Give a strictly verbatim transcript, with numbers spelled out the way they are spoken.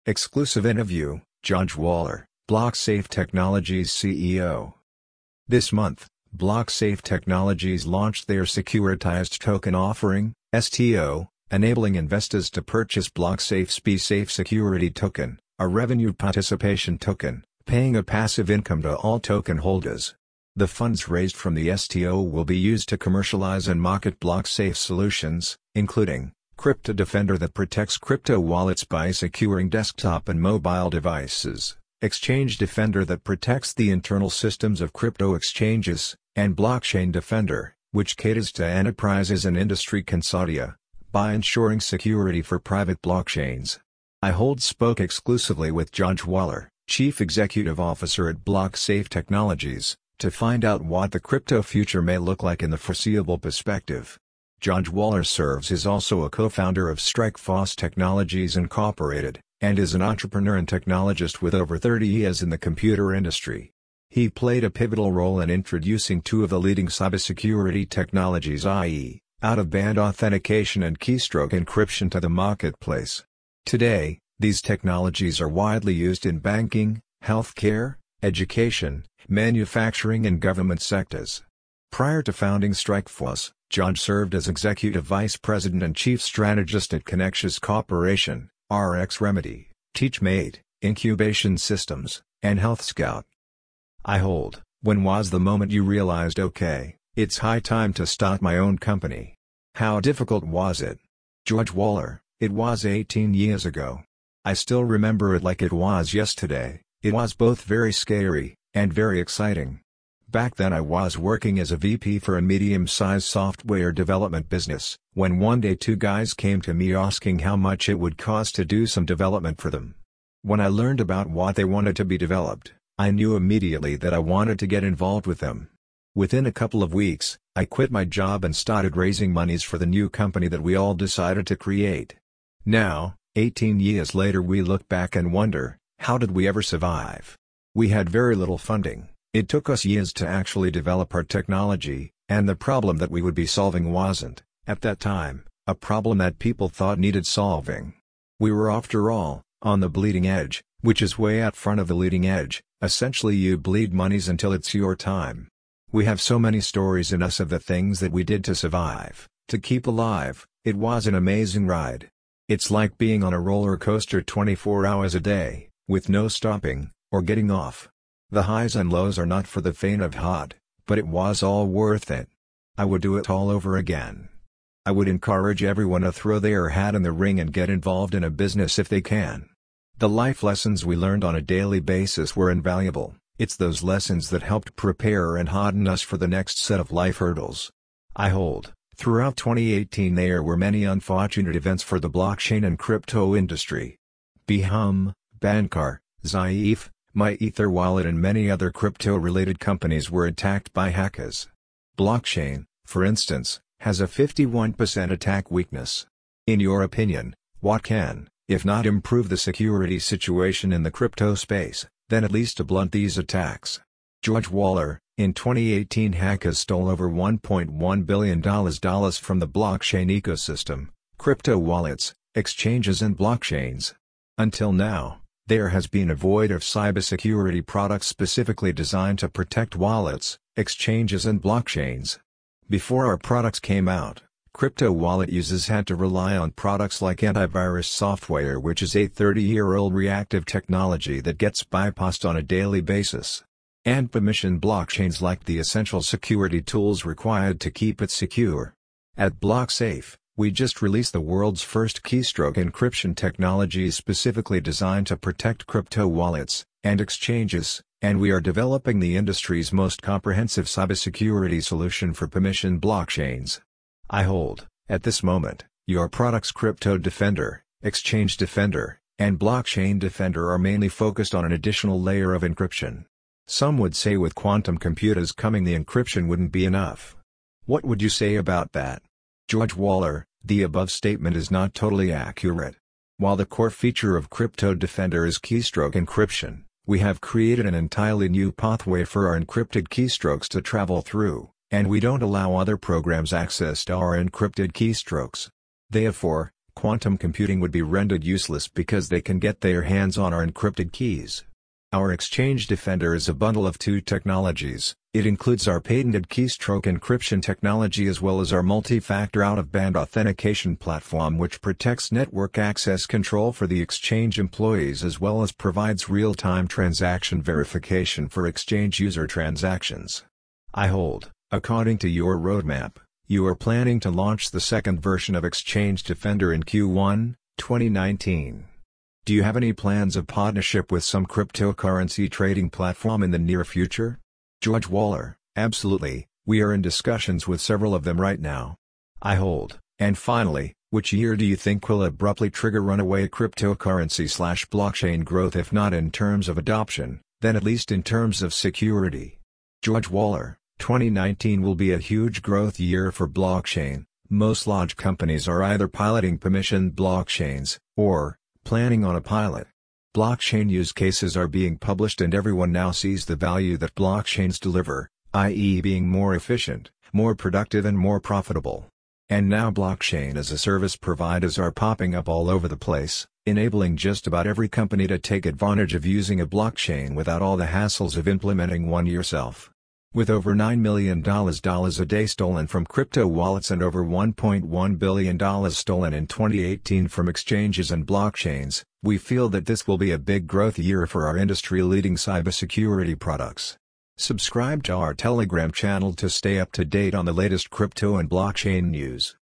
Exclusive interview, George Waller, BlockSafe Technologies C E O. This month, BlockSafe Technologies launched their Securitized Token Offering, S T O, enabling investors to purchase BlockSafe's BSafe Security Token, a revenue participation token, paying a passive income to all token holders. The funds raised from the S T O will be used to commercialize and market BlockSafe solutions, including Crypto Defender that protects crypto wallets by securing desktop and mobile devices, Exchange Defender that protects the internal systems of crypto exchanges, and Blockchain Defender, which caters to enterprises and industry consortia, by ensuring security for private blockchains. iHold spoke exclusively with George Waller, Chief Executive Officer at BlockSafe Technologies, to find out what the crypto future may look like in the foreseeable perspective. George Waller serves as also a co-founder of Strikeforce Technologies Incorporated, and is an entrepreneur and technologist with over thirty years in the computer industry. He played a pivotal role in introducing two of the leading cybersecurity technologies, that is, out-of-band authentication and keystroke encryption, to the marketplace. Today, these technologies are widely used in banking, healthcare, education, manufacturing and government sectors. Prior to founding Strikeforce, George served as Executive Vice President and Chief Strategist at Connexus Corporation, R X Remedy, TeachMate, Incubation Systems, and HealthScout. iHold, when was the moment you realized, okay, it's high time to start my own company? How difficult was it? George Waller: It was eighteen years ago. I still remember it like it was yesterday. It was both very scary and very exciting. Back then I was working as a V P for a medium-sized software development business, when one day two guys came to me asking how much it would cost to do some development for them. When I learned about what they wanted to be developed, I knew immediately that I wanted to get involved with them. Within a couple of weeks, I quit my job and started raising monies for the new company that we all decided to create. Now, eighteen years later, we look back and wonder, how did we ever survive? We had very little funding. It took us years to actually develop our technology, and the problem that we would be solving wasn't, at that time, a problem that people thought needed solving. We were, after all, on the bleeding edge, which is way out front of the leading edge. Essentially, you bleed monies until it's your time. We have so many stories in us of the things that we did to survive, to keep alive. It was an amazing ride. It's like being on a roller coaster twenty-four hours a day, with no stopping, or getting off. The highs and lows are not for the faint of heart, but it was all worth it. I would do it all over again. I would encourage everyone to throw their hat in the ring and get involved in a business if they can. The life lessons we learned on a daily basis were invaluable. It's those lessons that helped prepare and harden us for the next set of life hurdles. iHold: Throughout twenty eighteen there were many unfortunate events for the blockchain and crypto industry. Bhum, Bankar, Zaif, MyEtherWallet and many other crypto-related companies were attacked by hackers. Blockchain, for instance, has a fifty-one percent attack weakness. In your opinion, what can, if not improve the security situation in the crypto space, then at least to blunt these attacks? George Waller: In twenty eighteen, hackers stole over one point one billion dollars from the blockchain ecosystem, crypto wallets, exchanges and blockchains. Until now, there has been a void of cybersecurity products specifically designed to protect wallets, exchanges and blockchains. Before our products came out, crypto wallet users had to rely on products like antivirus software, which is a thirty-year-old reactive technology that gets bypassed on a daily basis. And permission blockchains lacked the essential security tools required to keep it secure. At BlockSafe, we just released the world's first keystroke encryption technology specifically designed to protect crypto wallets and exchanges, and we are developing the industry's most comprehensive cybersecurity solution for permission blockchains. iHold: At this moment, your products Crypto Defender, Exchange Defender, and Blockchain Defender are mainly focused on an additional layer of encryption. Some would say with quantum computers coming, the encryption wouldn't be enough. What would you say about that? George Waller: The above statement is not totally accurate. While the core feature of Crypto Defender is keystroke encryption, we have created an entirely new pathway for our encrypted keystrokes to travel through, and we don't allow other programs access to our encrypted keystrokes. Therefore, quantum computing would be rendered useless because they can get their hands on our encrypted keys. Our Exchange Defender is a bundle of two technologies. It includes our patented keystroke encryption technology as well as our multi-factor out-of-band authentication platform, which protects network access control for the Exchange employees as well as provides real-time transaction verification for Exchange user transactions. I hold, according to your roadmap, you are planning to launch the second version of Exchange Defender in Q one, twenty nineteen. Do you have any plans of partnership with some cryptocurrency trading platform in the near future? George Waller: Absolutely, we are in discussions with several of them right now. I hold. And finally, which year do you think will abruptly trigger runaway cryptocurrency slash blockchain growth, if not in terms of adoption, then at least in terms of security? George Waller: twenty nineteen will be a huge growth year for blockchain. Most large companies are either piloting permissioned blockchains, or planning on a pilot. Blockchain use cases are being published and everyone now sees the value that blockchains deliver, that is being more efficient, more productive and more profitable. And now blockchain as a service providers are popping up all over the place, enabling just about every company to take advantage of using a blockchain without all the hassles of implementing one yourself. With over nine million dollars a day stolen from crypto wallets and over one point one billion dollars stolen in twenty eighteen from exchanges and blockchains, we feel that this will be a big growth year for our industry-leading cybersecurity products. Subscribe to our Telegram channel to stay up to date on the latest crypto and blockchain news.